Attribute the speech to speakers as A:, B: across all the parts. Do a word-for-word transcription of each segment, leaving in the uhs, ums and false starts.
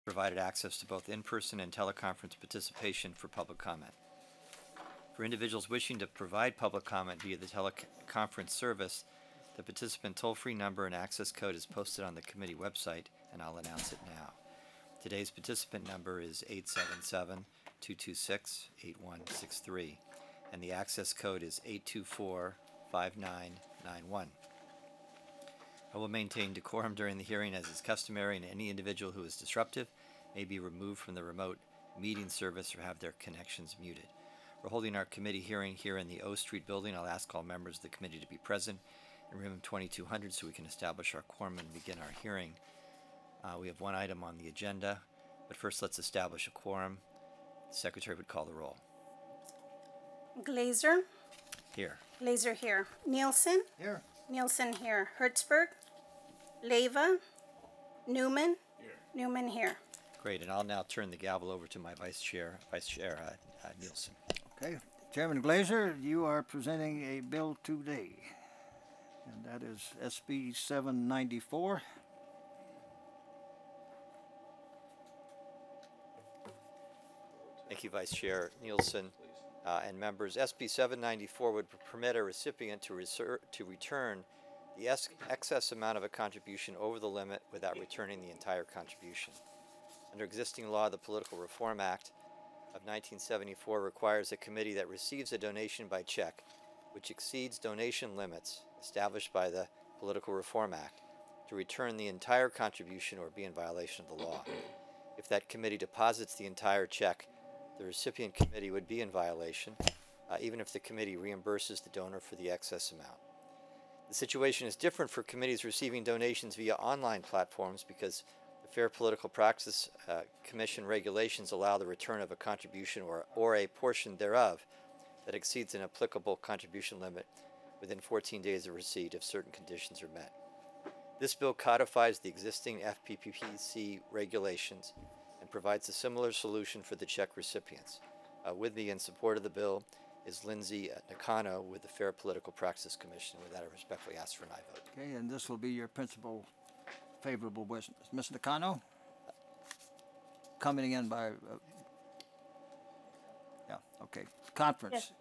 A: provided access to both in-person and teleconference participation for public comment. For individuals wishing to provide public comment via the teleconference service, the participant toll-free number and access code is posted on the committee website, and I'll announce it now. Today's participant number is eight seven seven, two two six, eight one six three, and the access code is eight two four, five nine nine one. I will maintain decorum during the hearing as is customary, and any individual who is disruptive may be removed from the remote meeting service or have their connections muted. We're holding our committee hearing here in the O Street building. I'll ask all members of the committee to be present in room twenty-two hundred so we can establish our quorum and begin our hearing. Uh, we have one item on the agenda, but first let's establish a quorum. The secretary would call the roll.
B: Glazer,
A: Here.
B: Glazer here. Nielsen,
C: Here.
B: Nielsen here. Hertzberg, Leyva, Newman, here. Newman here.
A: Great, and I'll now turn the gavel over to my vice chair, Vice Chair uh, uh, Nielsen.
C: Okay. Chairman Glazer, you are presenting a bill today, and that is S B seven ninety-four.
A: Thank you, Vice Chair Nielsen uh, and members. S B seven ninety-four would permit a recipient to, reser- to return the es- excess amount of a contribution over the limit without returning the entire contribution. Under existing law, the Political Reform Act of nineteen seventy-four requires a committee that receives a donation by check which exceeds donation limits established by the Political Reform Act to return the entire contribution or be in violation of the law. If that committee deposits the entire check, the recipient committee would be in violation, uh, even if the committee reimburses the donor for the excess amount. The situation is different for committees receiving donations via online platforms because the Fair Political Practice uh, Commission regulations allow the return of a contribution or, or a portion thereof that exceeds an applicable contribution limit within fourteen days of receipt if certain conditions are met. This bill codifies the existing F P P C regulations and provides a similar solution for the check recipients. Uh, with me in support of the bill is Lindsay uh, Nakano with the Fair Political Practice Commission. With that, I respectfully ask for an aye vote.
C: Okay, and this will be your principal favorable witness. Miz Nakano? Coming in by, uh, yeah, okay. Conference.
D: Yes.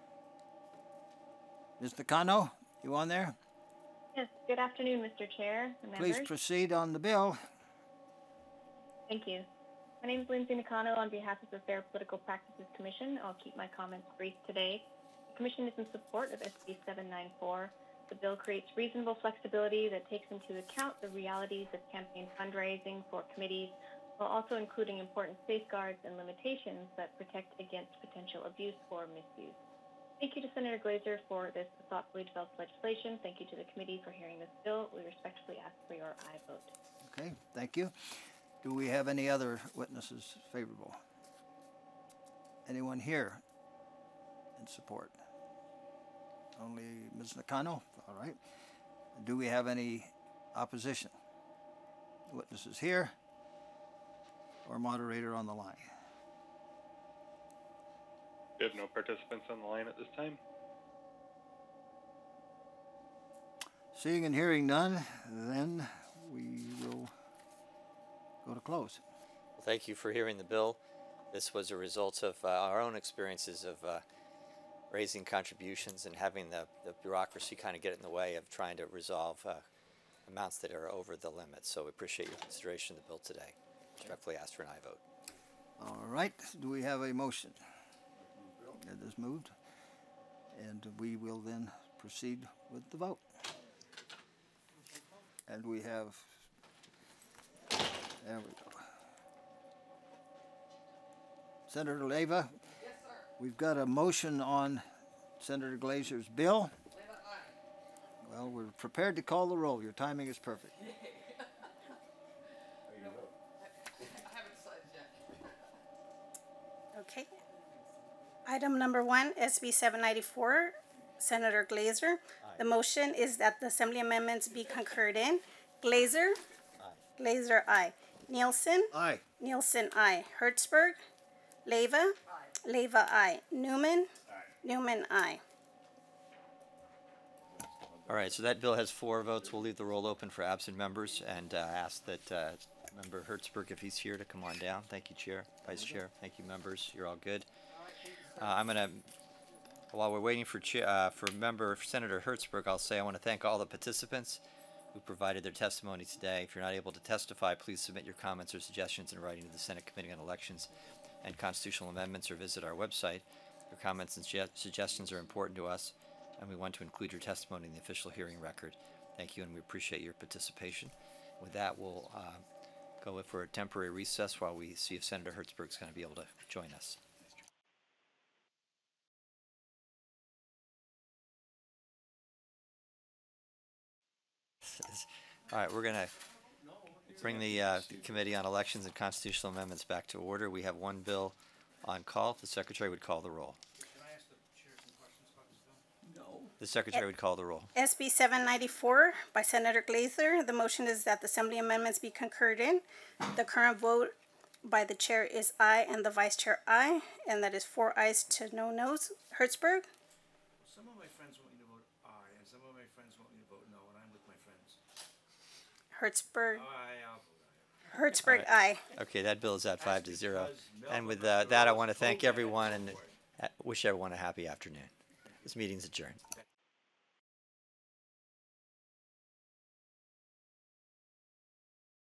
C: Miz Nakano, you on there?
D: Yes, good afternoon, Mister Chair and members.
C: Please proceed on the bill.
D: Thank you. My name is Lindsay Nakano on behalf of the Fair Political Practices Commission. I'll keep my comments brief today. The Commission is in support of S B seven ninety-four. The bill creates reasonable flexibility that takes into account the realities of campaign fundraising for committees, while also including important safeguards and limitations that protect against potential abuse or misuse. Thank you to Senator Glazer for this thoughtfully developed legislation. Thank you to the committee for hearing this bill. We respectfully ask for your aye vote.
C: Okay, thank you. Do we have any other witnesses favorable? Anyone here in support? Only Miz Nakano? All right. Do we have any opposition? Witnesses here or moderator on the line?
E: We have no participants on the line at this time.
C: Seeing and hearing none, then we will go to close.
A: Well, thank you for hearing the bill. This was a result of uh, our own experiences of uh, raising contributions and having the, the bureaucracy kind of get in the way of trying to resolve uh, amounts that are over the limit. So we appreciate your consideration of the bill today. Respectfully ask for an aye vote.
C: All right. Do we have a motion? It is moved. And we will then proceed with the vote. And we have, there we go. Senator Leyva? Yes, sir. We've got a motion on Senator Glazer's bill. Leyva, aye. Well, we're prepared to call the roll. Your timing is perfect.
B: Okay. Item number one, S B seven ninety-four, Senator Glazer. The motion is that the Assembly amendments be concurred in. Glazer?
A: Aye.
B: Glazer, aye. Nielsen?
C: Aye.
B: Nielsen, aye. Hertzberg? Leyva? Aye. Leyva, aye. Newman? Aye. Newman, aye.
A: All right, so that bill has four votes. We'll leave the roll open for absent members and uh, ask that uh, Member Hertzberg, if he's here, to come on down. Thank you, Chair, Vice Chair. Thank you, members. You're all good. Uh, I'm gonna, while we're waiting for Chair, uh, for Member Senator Hertzberg, I'll say I want to thank all the participants who provided their testimony today. If you're not able to testify, please submit your comments or suggestions in writing to the Senate Committee on Elections and Constitutional Amendments or visit our website. Your comments and sugge- suggestions are important to us, and we want to include your testimony in the official hearing record. Thank you, and we appreciate your participation. With that, we'll uh, go for a temporary recess while we see if Senator Hertzberg's going to be able to join us. All right, we're going to bring the uh, the Committee on Elections and Constitutional Amendments back to order. We have one bill on call. If the Secretary would call the roll. The Secretary would call the roll.
B: S B seven ninety-four by Senator Glazer. The motion is that the Assembly amendments be concurred in. The current vote by the Chair is aye and the Vice Chair aye, and that is four ayes to no noes. Hertzberg?
F: Some of my friends want me to vote aye, and some of my friends want me to vote no, and I'm with my friends.
B: Hertzberg?
F: Aye, I'll vote aye.
B: Hertzberg, aye.
A: Okay, that bill is at five to zero. And with uh, that, I want to thank everyone and uh, wish everyone a happy afternoon. This meeting's adjourned.